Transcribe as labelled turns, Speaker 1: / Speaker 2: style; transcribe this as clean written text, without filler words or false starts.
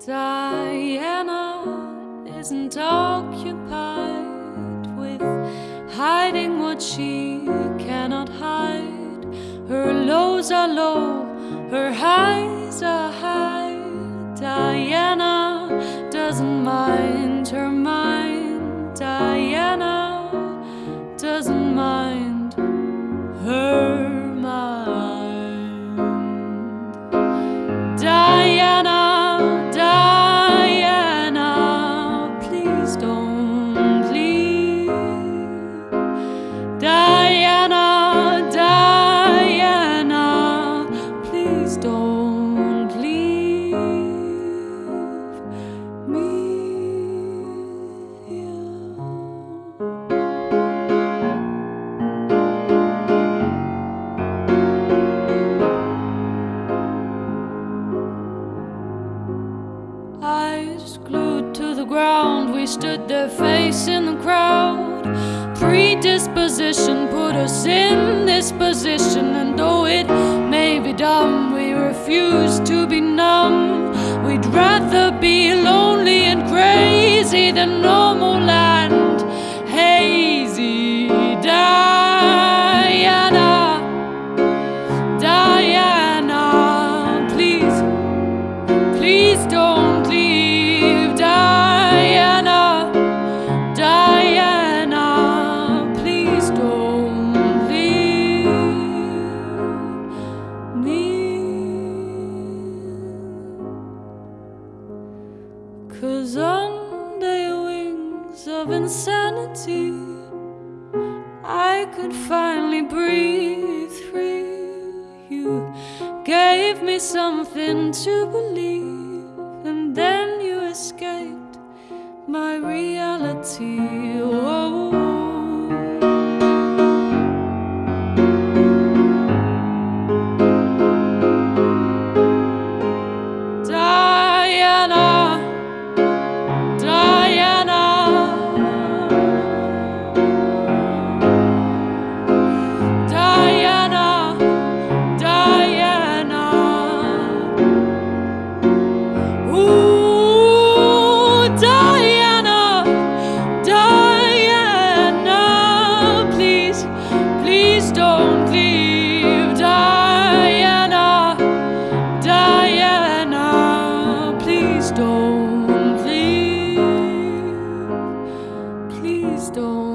Speaker 1: Diana isn't occupied with hiding what she cannot hide. Her lows are low, her highs are high. Diana doesn't mind her mind. Diana doesn't mind her mind. Diana, please don't leave. Diana, please don't leave me here. Eyes glued to the ground, we stood there facing the crowd. Predisposition put us in this position, and though it may be dumb, we refuse to be numb. We'd rather be lonely and crazy than normal and hazy. Diana, please don't leave. Diana, please don't leave me. 'Cause under your wings of insanity, I could finally breathe free. You gave me something to believe, and then you escaped my reality. Oh. Please don't leave. Diana, please don't leave. Please don't.